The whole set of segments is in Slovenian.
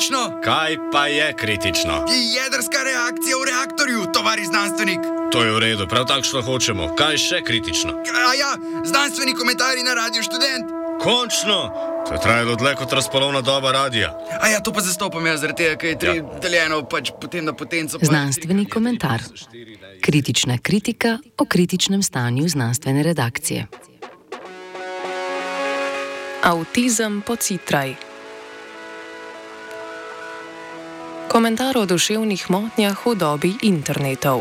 kritično? Kaj pa je kritično? Jedrska reakcija v reaktorju, tovari znanstvenik. To je v redu, prav takšno hočemo. Kaj je še kritično? A ja, znanstveni komentarji na Radio Študent. Končno! To je trajalo dlje kot razpolovna doba radia. A ja, to pa zastopam jaz, zaradi tega, ker je tri deljeno, pač potem na potenco. Znanstveni komentar. Kritična kritika o kritičnem stanju znanstvene redakcije. Avtizem pocitraj. Komentar o duševnih motnjah v dobi internetov.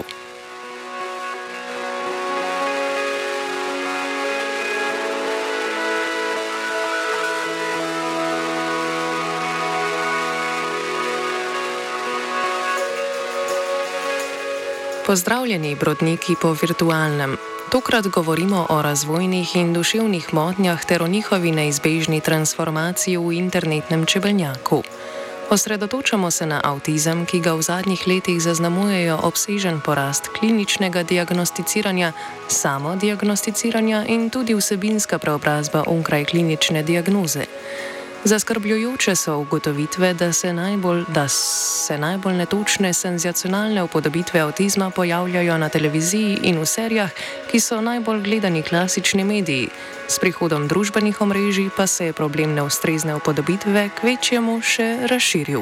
Pozdravljeni, brodniki po virtualnem. Tokrat govorimo o razvojnih in duševnih motnjah ter o njihovi neizbežni transformaciji v internetnem čebelnjaku. Osredotočamo se na avtizem, ki ga v zadnjih letih zaznamujejo obsežen porast kliničnega diagnosticiranja, samodiagnosticiranja in tudi vsebinska preobrazba onkraj klinične diagnoze. Zaskrbljujoče so ugotovitve, da se najbolj netočne senzacionalne upodobitve avtizma pojavljajo na televiziji in v serijah, ki so najbolj gledani klasični mediji. S prihodom družbenih omrežij pa se je problem neustrezne upodobitve kvečjemu še razširil.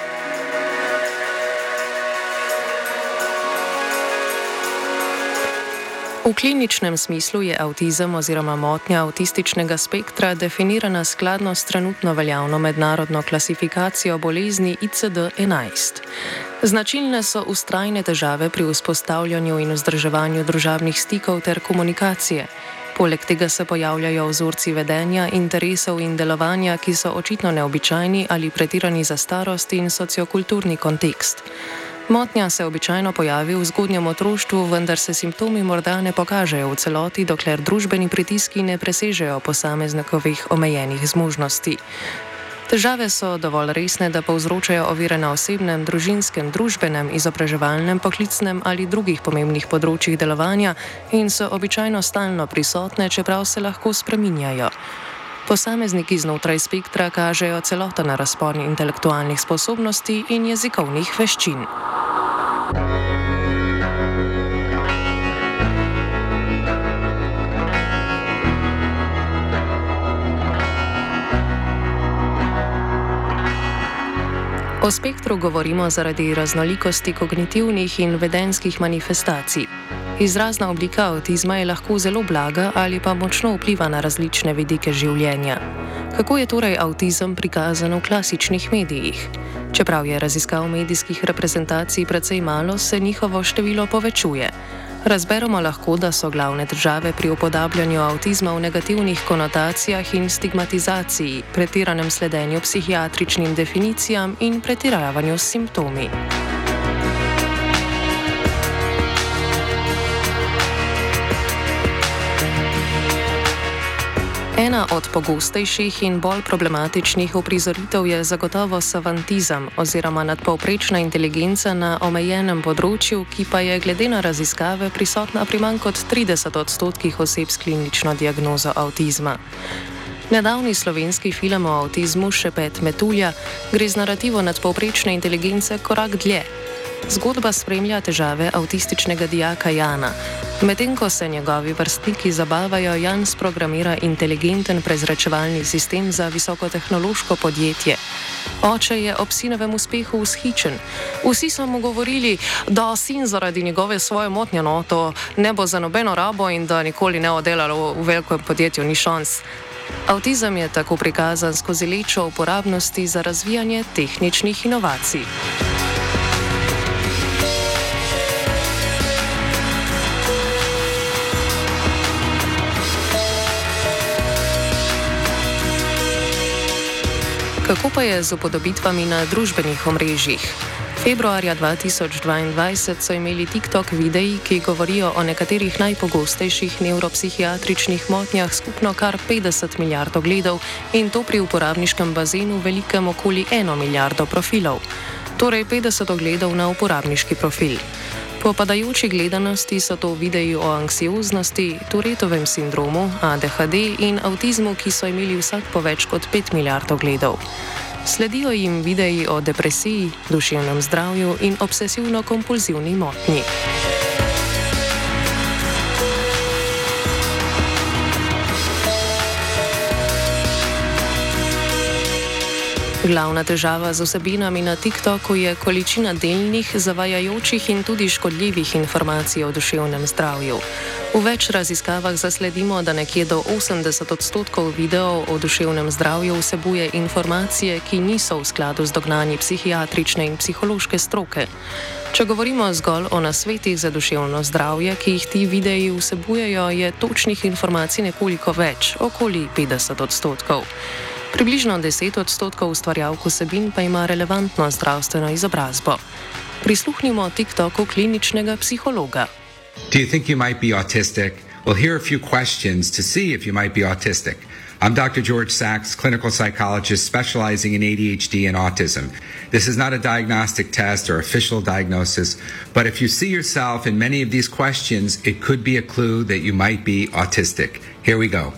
V kliničnem smislu je avtizem oziroma motnja avtističnega spektra definirana skladno s trenutno veljavno mednarodno klasifikacijo bolezni ICD-11. Značilne so vztrajne težave pri vzpostavljanju in vzdrževanju družabnih stikov ter komunikacije. Poleg tega se pojavljajo vzorci vedenja, interesov in delovanja, ki so očitno neobičajni ali pretirani za starost in sociokulturni kontekst. Motnja se običajno pojavi v zgodnjem otroštvu, vendar se simptomi morda ne pokažejo v celoti, dokler družbeni pritiski ne presežejo posameznikovih omejenih zmožnosti. Težave so dovolj resne, da povzročajo ovire na osebnem, družinskem, družbenem, izobraževalnem, poklicnem ali drugih pomembnih področjih delovanja in so običajno stalno prisotne, čeprav se lahko spreminjajo. Posamezniki znotraj spektra kažejo celoten razpon intelektualnih sposobnosti in jezikovnih veščin. O spektru govorimo zaradi raznolikosti kognitivnih in vedenjskih manifestacij. Izrazna oblika avtizma je lahko zelo blaga ali pa močno vpliva na različne vidike življenja. Kako je torej avtizem prikazan v klasičnih medijih? Čeprav je raziskav medijskih reprezentacij precej malo, se njihovo število povečuje. Razberemo lahko, da so glavne težave pri upodabljanju avtizma v negativnih konotacijah in stigmatizaciji, pretiranem sledenju psihiatričnim definicijam in pretiravanju s simptomi. Ena od pogostejših in bolj problematičnih uprizoritev je zagotovo savantizem oziroma nadpovprečna inteligenca na omejenem področju, ki pa je glede na raziskave prisotna pri manj kot 30% oseb s klinično diagnozo avtizma. Nedavni slovenski film o avtizmu Šepet metulja gre z narativo nadpovprečne inteligence korak dlje. Zgodba spremlja težave avtističnega dijaka Jana. Medtem ko se njegovi vrstniki zabavajo, Jan sprogramira inteligenten prezračevalni sistem za visokotehnološko podjetje. Oče je ob sinovem uspehu vzhičen. Vsi so mu govorili, da sin zaradi njegove svoje motnje to ne bo za nobeno rabo in da nikoli ne bo delalo v velikem podjetju, ni šans. Avtizem je tako prikazan skozi lečo uporabnosti za razvijanje tehničnih inovacij. Kako pa je z upodobitvami na družbenih omrežjih? Februarja 2022 so imeli TikTok videi, ki govorijo o nekaterih najpogostejših nevropsihiatričnih motnjah skupno kar 50 milijard ogledov in to pri uporabniškem bazenu velikem okoli 1 milijardo profilov. Torej 50 ogledov na uporabniški profil. Po padajoči gledanosti so to videi o anksioznosti, Tourettovem sindromu, ADHD in avtizmu, ki so imeli vsak po več kot 5 milijard ogledov. Sledijo jim videi o depresiji, duševnem zdravju in obsesivno-kompulzivni motnji. Glavna težava z vsebinami na TikToku je količina delnih, zavajajočih in tudi škodljivih informacij o duševnem zdravju. V več raziskavah zasledimo, da nekje do 80% videov o duševnem zdravju vsebuje informacije, ki niso v skladu z dognanji psihiatrične in psihološke stroke. Če govorimo zgolj o nasvetih za duševno zdravje, ki jih ti videi vsebujejo, je točnih informacij nekoliko več, okoli 50%. Približno 10% ustvarjalk vsebin pa ima relevantno zdravstveno izobrazbo. Prisluhnimo TikToku kliničnega psihologa. Do you think you might be autistic? Well, here are a few questions to see if you might be autistic. I'm Dr. George Sachs, clinical psychologist specializing in ADHD and autism. This is not a diagnostic test or official diagnosis, but if you see yourself in many of these questions, it could be a clue that you might be autistic. Here we go.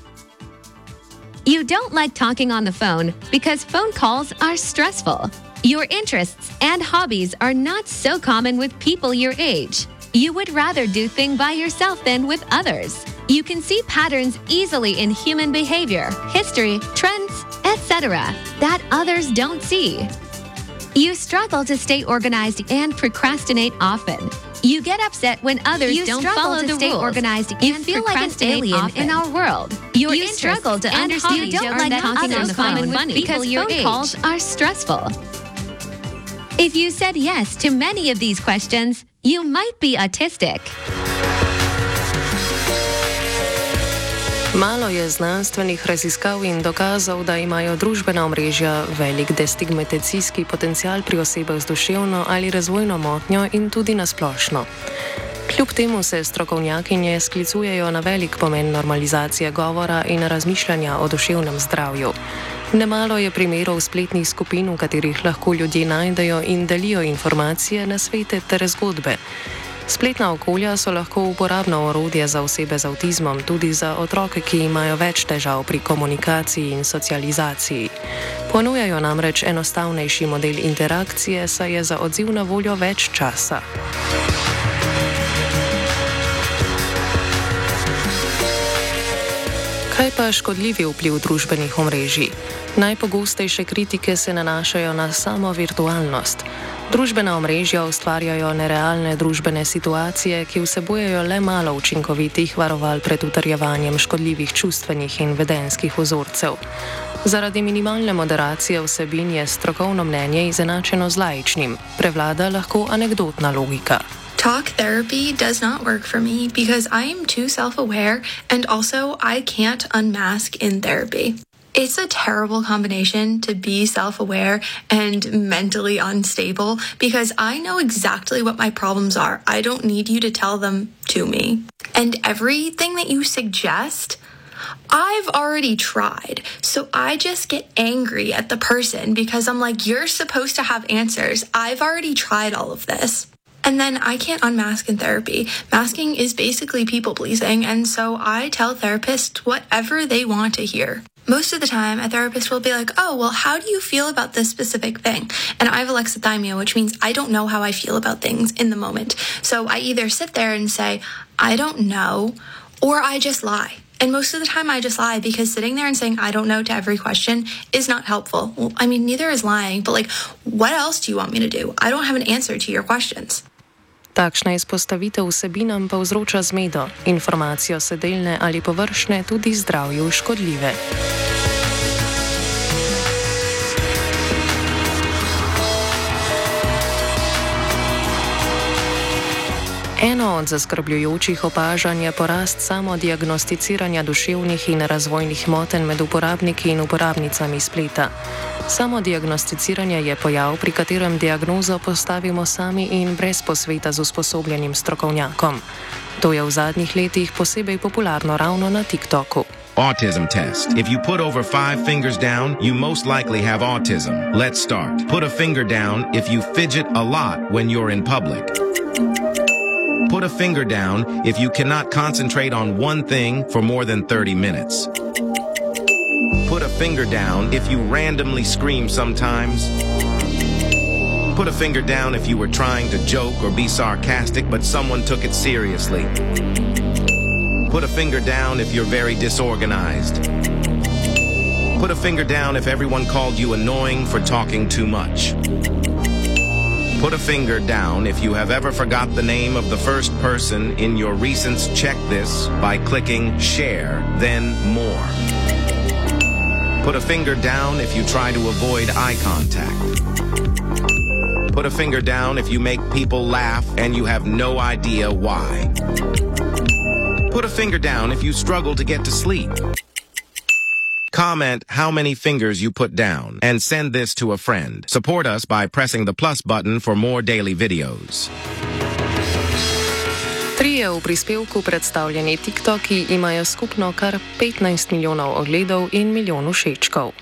You don't like talking on the phone because phone calls are stressful. Your interests and hobbies are not so common with people your age. You would rather do things by yourself than with others. You can see patterns easily in human behavior, history, trends, etc. that others don't see. You struggle to stay organized and procrastinate often. You get upset when others don't follow the rules. Organized you feel like an alien in our world. You struggle to understand. You don't like talking on the phone with people your age. Phone calls are stressful. If you said yes to many of these questions, you might be autistic. Malo je znanstvenih raziskav in dokazov, da imajo družbena omrežja velik destigmatizacijski potencial pri osebah z duševno ali razvojno motnjo in tudi na splošno. Kljub temu se strokovnjakinje sklicujejo na velik pomen normalizacije govora in razmišljanja o duševnem zdravju. Nemalo je primerov spletnih skupin, v katerih lahko ljudje najdejo in delijo informacije, nasvete ter zgodbe. Spletna okolja so lahko uporabno orodje za osebe z avtizmom, tudi za otroke, ki imajo več težav pri komunikaciji in socializaciji. Ponujajo namreč enostavnejši model interakcije, saj je za odziv na voljo več časa. Kaj pa škodljivi vpliv družbenih omrežij? Najpogostejše kritike se nanašajo na samo virtualnost. Družbena omrežja ustvarjajo nerealne družbene situacije, ki vsebujejo le malo učinkovitih varoval pred utrjevanjem škodljivih čustvenih in vedenjskih vzorcev. Zaradi minimalne moderacije vsebin je strokovno mnenje izenačeno z laičnim. Prevlada lahko anekdotna logika. Talk therapy does not work for me because I am too self-aware and also I can't unmask in therapy. It's a terrible combination to be self-aware and mentally unstable because I know exactly what my problems are. I don't need you to tell them to me. And everything that you suggest, I've already tried. So I just get angry at the person because I'm like, you're supposed to have answers. I've already tried all of this. And then I can't unmask in therapy. Masking is basically people-pleasing, and so I tell therapists whatever they want to hear. Most of the time, a therapist will be like, oh, well, how do you feel about this specific thing? And I have alexithymia, which means I don't know how I feel about things in the moment. So I either sit there and say, I don't know, or I just lie. And most of the time I just lie because sitting there and saying I don't know to every question is not helpful. Well, I mean, neither is lying, but like, what else do you want me to do? I don't have an answer to your questions. Takšna izpostavitev vsebinam pa vzroča zmedo, informacijo se delne ali površne tudi zdravju škodljive. Eno od zaskrbljujočih opažanj je porast samodiagnosticiranja duševnih in razvojnih motenj med uporabniki in uporabnicami spleta. Samodiagnosticiranje je pojav, pri katerem diagnozo postavimo sami in brez posveta z usposobljenim strokovnjakom. To je v zadnjih letih posebej popularno ravno na TikToku. Autism test. If you put over 5 fingers down, you most likely have autism. Let's start. Put a finger down if you fidget a lot when you're in public. Put a finger down if you cannot concentrate on one thing for more than 30 minutes. Put Put a finger down if you randomly scream sometimes. Put a finger down if you were trying to joke or be sarcastic, but someone took it seriously. Put a finger down if you're very disorganized. Put a finger down if everyone called you annoying for talking too much. Put a finger down if you have ever forgot the name of the first person in your recents. Check this by clicking share, then more. Put a finger down if you try to avoid eye contact. Put a finger down if you make people laugh and you have no idea why. Put a finger down if you struggle to get to sleep. Comment how many fingers you put down and send this to a friend. Support us by pressing the plus button for more daily videos. Trije v prispevku predstavljeni TikToki imajo skupno kar 15 milijonov ogledov in milijon všečkov.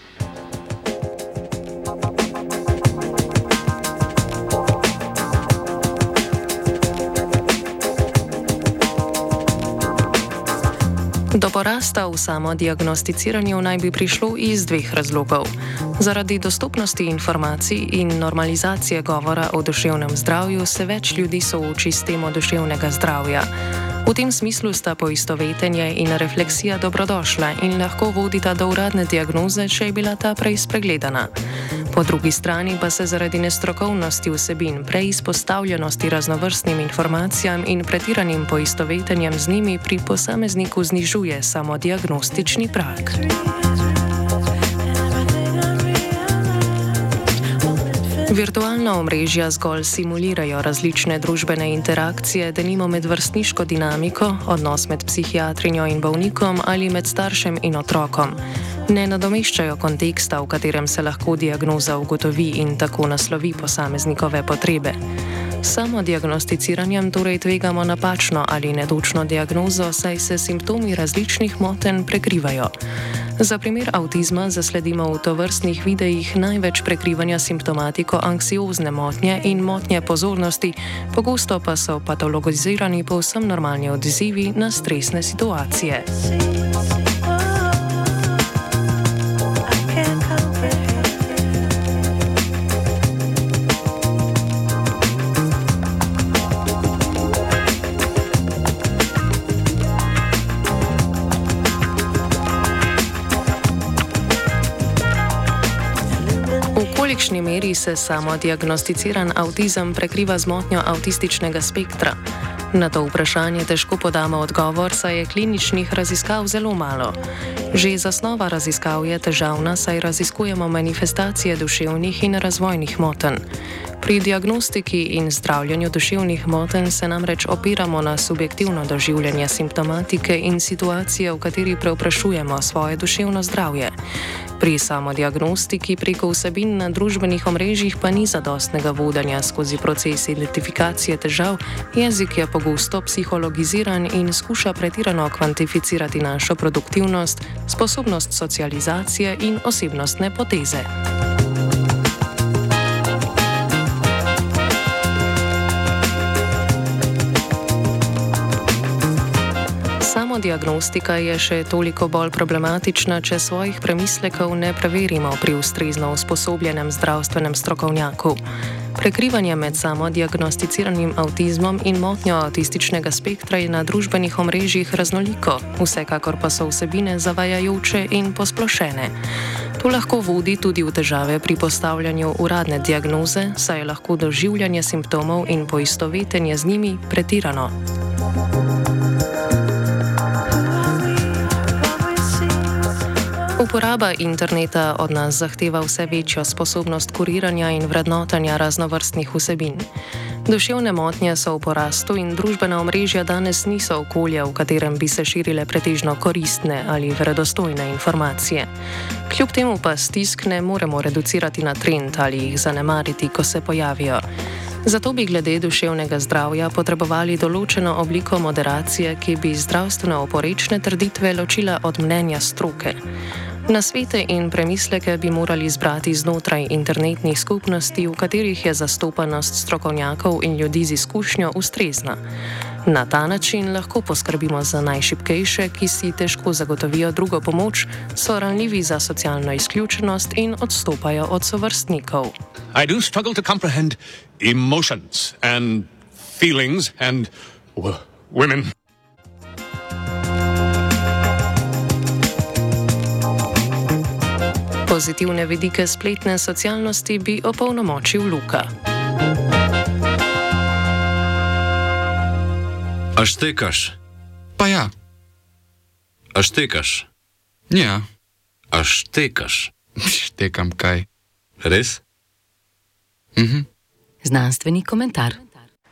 Do porasta v samodiagnosticiranju naj bi prišlo iz dveh razlogov. Zaradi dostopnosti informacij in normalizacije govora o duševnem zdravju se več ljudi sooči s temo duševnega zdravja. V tem smislu sta poistovetenje in refleksija dobrodošla in lahko vodita do uradne diagnoze, če je bila ta prej spregledana. Po drugi strani pa se zaradi nestrokovnosti vsebin, preizpostavljenosti raznovrstnim informacijam in pretiranim poistovetenjem z njimi pri posamezniku znižuje samodiagnostični prag. Virtualna omrežja zgolj simulirajo različne družbene interakcije, denimo med vrstniško dinamiko, odnos med psihiatrinjo in bolnikom ali med staršem in otrokom. Ne nadomeščajo konteksta, v katerem se lahko diagnoza ugotovi in tako naslovi posameznikove potrebe. S samodiagnosticiranjem torej tvegamo napačno ali nedočno diagnozo, saj se simptomi različnih motenj prekrivajo. Za primer avtizma zasledimo v tovrstnih videih največ prekrivanja simptomatiko anksiozne motnje in motnje pozornosti, pogosto pa so patologizirani povsem normalni odzivi na stresne situacije. V kolikšni meri se samodiagnosticiran avtizem prekriva z motnjo avtističnega spektra? Na to vprašanje težko podamo odgovor, saj je kliničnih raziskav zelo malo. Že zasnova raziskav je težavna, saj raziskujemo manifestacije duševnih in razvojnih motenj. Pri diagnostiki in zdravljenju duševnih motenj se namreč opiramo na subjektivno doživljanje simptomatike in situacije, v kateri preoprašujemo svoje duševno zdravje. Pri samodiagnostiki preko vsebin na družbenih omrežjih pa ni zadostnega vodenja skozi proces identifikacije težav, jezik je pogosto psihologiziran in skuša pretirano kvantificirati našo produktivnost, sposobnost socializacije in osebnostne poteze. Samodiagnostika je še toliko bolj problematična, če svojih premislekov ne preverimo pri ustrezno usposobljenem zdravstvenem strokovnjaku. Prekrivanje med samodiagnosticiranim avtizmom in motnjo avtističnega spektra je na družbenih omrežjih raznoliko, vsekakor pa so vsebine zavajajoče in posplošene. To lahko vodi tudi v težave pri postavljanju uradne diagnoze, saj je lahko doživljanje simptomov in poistovetenje z njimi pretirano. Uporaba interneta od nas zahteva vse večjo sposobnost kuriranja in vrednotanja raznovrstnih vsebin. Duševne motnje so v porastu in družbena omrežja danes niso okolje, v katerem bi se širile pretežno koristne ali verodostojne informacije. Kljub temu pa stisk ne moremo reducirati na trend ali jih zanemariti, ko se pojavijo. Zato bi glede duševnega zdravja potrebovali določeno obliko moderacije, ki bi zdravstveno oporečne trditve ločila od mnenja stroke. Nasvete in premisleke bi morali zbrati znotraj internetnih skupnosti, v katerih je zastopanost strokovnjakov in ljudi z izkušnjo ustrezna. Na ta način lahko poskrbimo za najšibkejše, ki si težko zagotovijo drugo pomoč, so ranljivi za socialno izključenost in odstopajo od sovrstnikov. I do struggle to comprehend emotions and feelings and women. Pozitivne vidike spletne socialnosti bi opolnomočil Luka. A štekaš? Pa ja. A štekaš? Ja. A štekaš? Štekam kaj. Res? Znanstveni komentar.